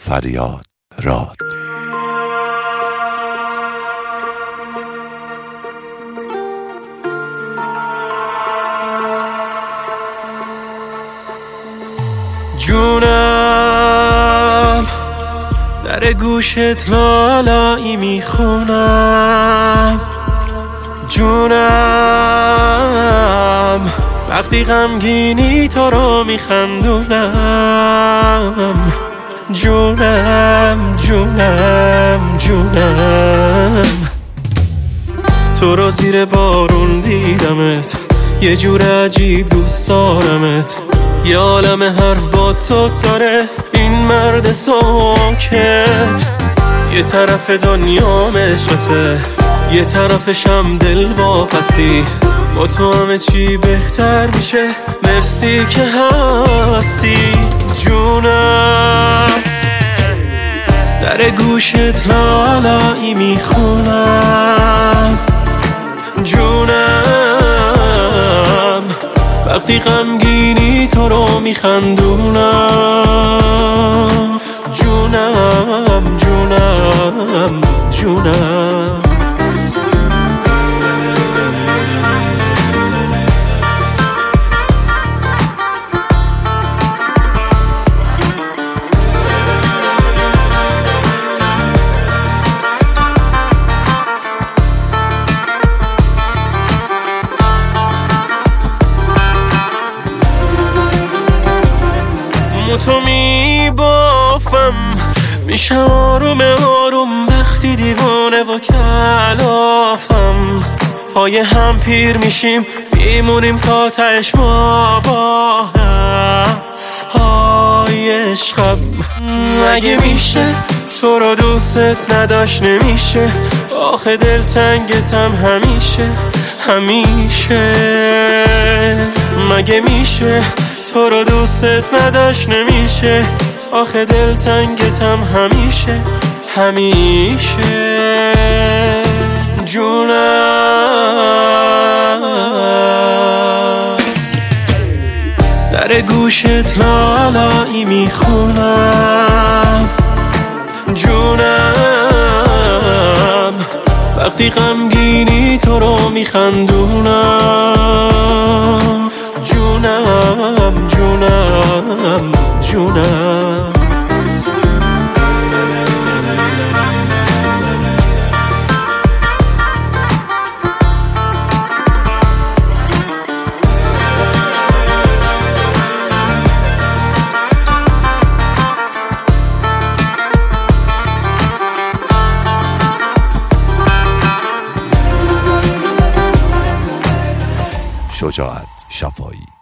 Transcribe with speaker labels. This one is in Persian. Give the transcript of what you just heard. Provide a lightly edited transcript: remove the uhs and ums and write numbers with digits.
Speaker 1: فریاد راد.
Speaker 2: جونم در گوشت لالایی میخونم، جونم وقتی غمگینی تو رو میخندونم، جونم جونم جونم. تو رو زیر بارون دیدمت، یه جور عجیب دوست دارمت، یه عالم حرف با تو داره این مرد ساکت. یه طرف دنیا عشقته، یه طرفشم دل واپسی، با تو همه چی بهتر میشه، مرسی که هستی. جونم در گوشت لالایی میخونم، جونم وقتی غمگینی تو رو میخندونم، جونم جونم جونم. تو میبافم میشم آروم آروم، وقتی دیوانه و کلافم، پای هم پیر میشیم میمونیم تا تهش ما با هم. های عشقم مگه میشه تو رو دوست نداشت نمیشه، آخه دلتنگتم همیشه همیشه. مگه میشه تو رو دوست نداشت نمیشه، آخه دلتنگتم همیشه همیشه. جونم در گوشت لالایی میخونم، جونم وقتی غمگینی تو رو میخندونم، جونم جونم جونم.
Speaker 1: شجاعت شفایی.